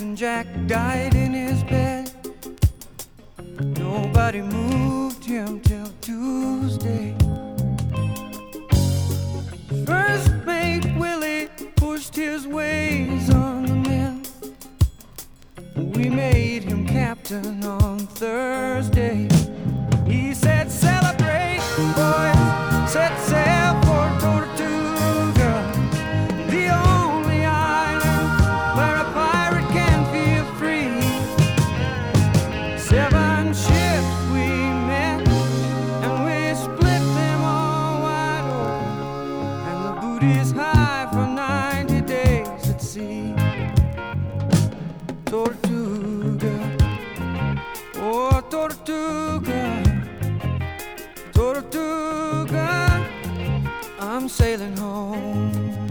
Captain Jack died in his bed. Nobody moved him till Tuesday. First mate Willie pushed his ways on the men. We made him captain on Thursday. He said, "Celebrate, boys, set sail for Tortuga, the only island where a pirate can feel free." 7 ships we met, and we split them all wide open, and the booty's high for 90 days at sea. Tortuga, oh Tortuga, Tortuga, I'm sailing home.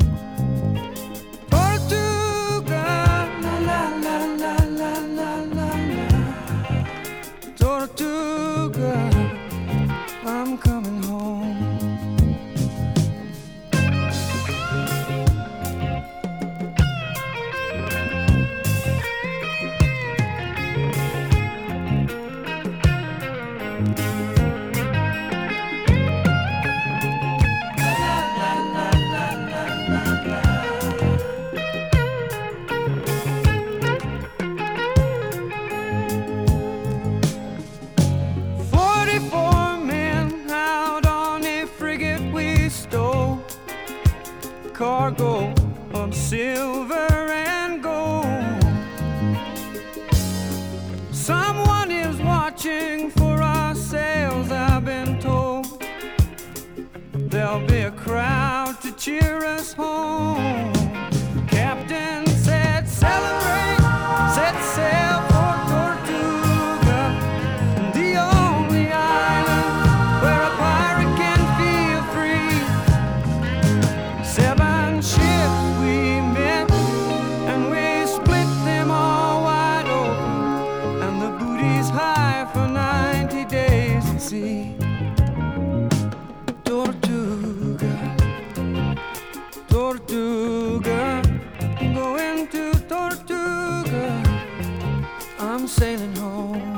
Tortuga, la la la la la la la la. Tortuga, I'm coming home. Cargo of silver and gold. Someone is watching for our sails, I've been told. There'll be a crowd to cheer us home. Captain said, "Celebrate, set sail for Tortuga, the only island where a pirate can feel free." 7 ships we met, and we split them all wide open, and the booty's high for 90 days at sea. Tortuga, Tortuga, going to Tortuga, I'm sailing home.